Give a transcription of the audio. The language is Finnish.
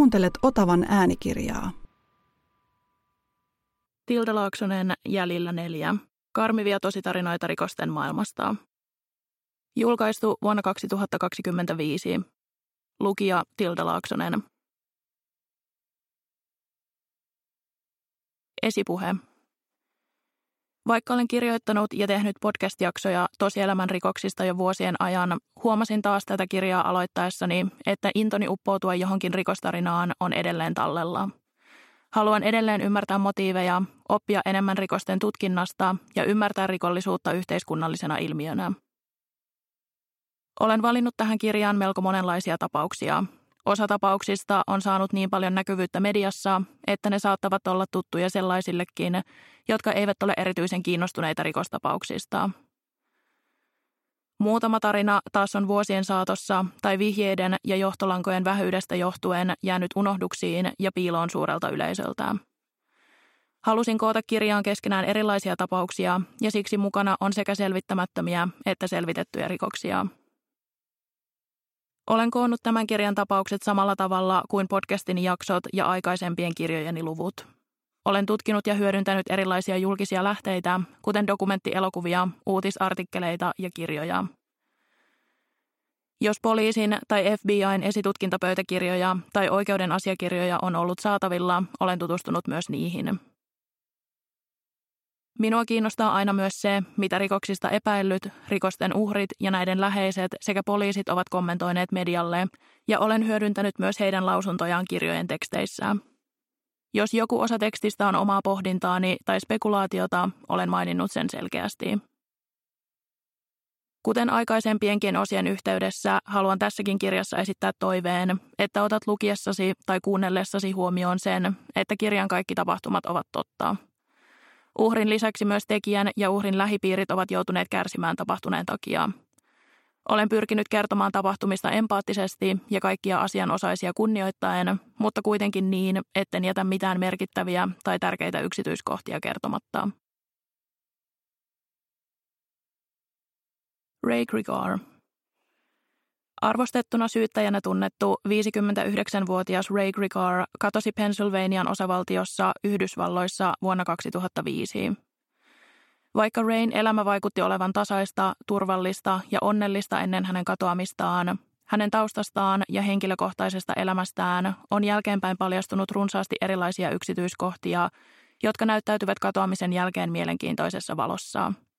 Kuuntelet Otavan äänikirjaa. Tilda Laaksonen, Jäljillä 4. Karmivia tositarinoita rikosten maailmasta. Julkaistu vuonna 2025. Lukija Tilda Laaksonen. Esipuhe. Vaikka olen kirjoittanut ja tehnyt podcast-jaksoja tosielämän rikoksista jo vuosien ajan, huomasin taas tätä kirjaa aloittaessani, että intoni uppoutua johonkin rikostarinaan on edelleen tallella. Haluan edelleen ymmärtää motiiveja, oppia enemmän rikosten tutkinnasta ja ymmärtää rikollisuutta yhteiskunnallisena ilmiönä. Olen valinnut tähän kirjaan melko monenlaisia tapauksia. Osa tapauksista on saanut niin paljon näkyvyyttä mediassa, että ne saattavat olla tuttuja sellaisillekin, jotka eivät ole erityisen kiinnostuneita rikostapauksista. Muutama tarina taas on vuosien saatossa tai vihjeiden ja johtolankojen vähyydestä johtuen jäänyt unohduksiin ja piiloon suurelta yleisöltä. Halusin koota kirjaan keskenään erilaisia tapauksia ja siksi mukana on sekä selvittämättömiä että selvitettyjä rikoksia. Olen koonnut tämän kirjan tapaukset samalla tavalla kuin podcastini jaksot ja aikaisempien kirjojeni luvut. Olen tutkinut ja hyödyntänyt erilaisia julkisia lähteitä, kuten dokumenttielokuvia, uutisartikkeleita ja kirjoja. Jos poliisin tai FBI:n esitutkintapöytäkirjoja tai oikeuden asiakirjoja on ollut saatavilla, olen tutustunut myös niihin. Minua kiinnostaa aina myös se, mitä rikoksista epäillyt, rikosten uhrit ja näiden läheiset sekä poliisit ovat kommentoineet medialle, ja olen hyödyntänyt myös heidän lausuntojaan kirjojen teksteissä. Jos joku osa tekstistä on omaa pohdintaani tai spekulaatiota, olen maininnut sen selkeästi. Kuten aikaisempienkin osien yhteydessä, haluan tässäkin kirjassa esittää toiveen, että otat lukiessasi tai kuunnellessasi huomioon sen, että kirjan kaikki tapahtumat ovat totta. Uhrin lisäksi myös tekijän ja uhrin lähipiirit ovat joutuneet kärsimään tapahtuneen takia. Olen pyrkinyt kertomaan tapahtumista empaattisesti ja kaikkia asianosaisia kunnioittaen, mutta kuitenkin niin, etten jätä mitään merkittäviä tai tärkeitä yksityiskohtia kertomatta. Ray Grigar. Arvostettuna syyttäjänä tunnettu 59-vuotias Ray Grigar katosi Pennsylvanian osavaltiossa Yhdysvalloissa vuonna 2005. Vaikka Rayn elämä vaikutti olevan tasaista, turvallista ja onnellista ennen hänen katoamistaan, hänen taustastaan ja henkilökohtaisesta elämästään on jälkeenpäin paljastunut runsaasti erilaisia yksityiskohtia, jotka näyttäytyvät katoamisen jälkeen mielenkiintoisessa valossa.